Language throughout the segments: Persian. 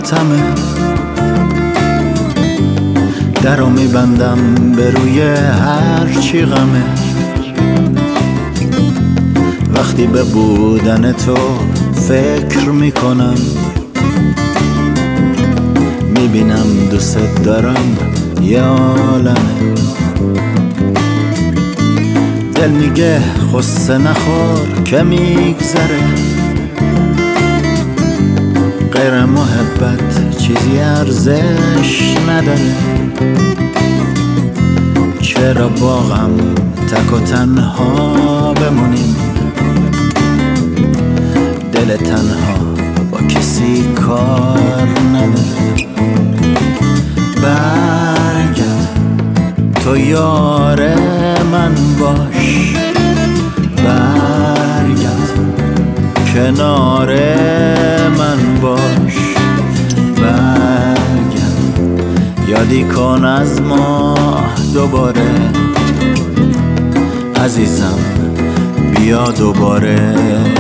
ماتمه، درو میبندم به روی هر چی غمه. وقتی به بودن تو فکر میکنم، میبینم دوست دارم یه عالمه. دل میگه غصه نخور که میگذره، غیر محبت چیزی ارزش نداره. چرا با غم تک و تنها بمونیم، دل تنها با کسی کار نداره. برگرد تو یار من باش، برگرد کنار من باش. برگرد یادی کن از ما دوباره، عزیزم بیا دوباره.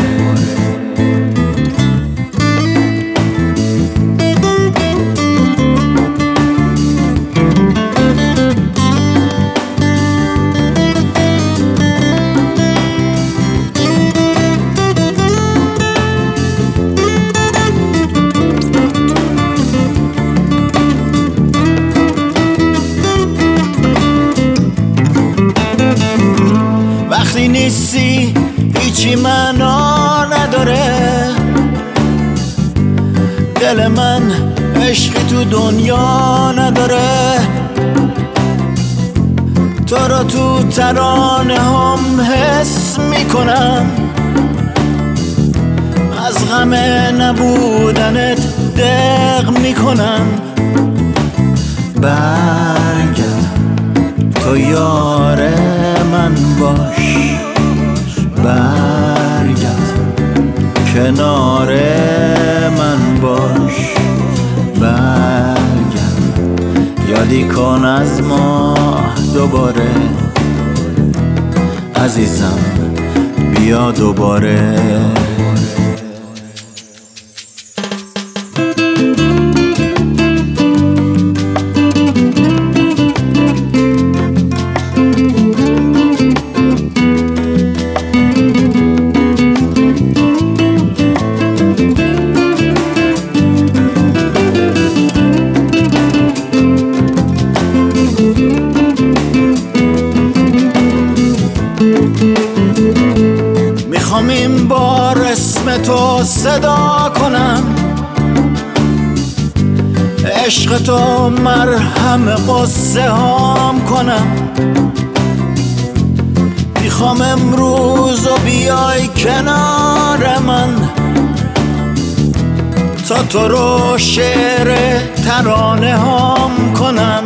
وقتی نیستی هیچی معنا نداره، دل من عشقی تو دنیا نداره. تو رو تو ترانه هم حس میکنم، از غم نبودنت دق میکنم. برگرد تو یار من باش، برگرد کنار من باش. برگرد یادی کن از ما دوباره، عزیزم بیا دوباره. میخوام این بار اسم تو صدا کنم، عشق تو مرهم قصه هام کنم. میخوام امروز و بیای کنار من، تا تو رو شعر ترانه هام کنم.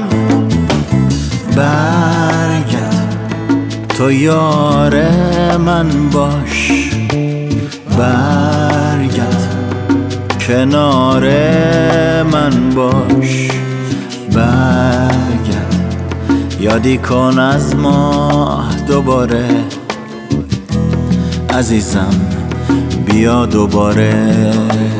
برگرد تو یار من باش، برگرد کنار من باش. برگرد یادی کن از ما دوباره، عزیزم بیا دوباره.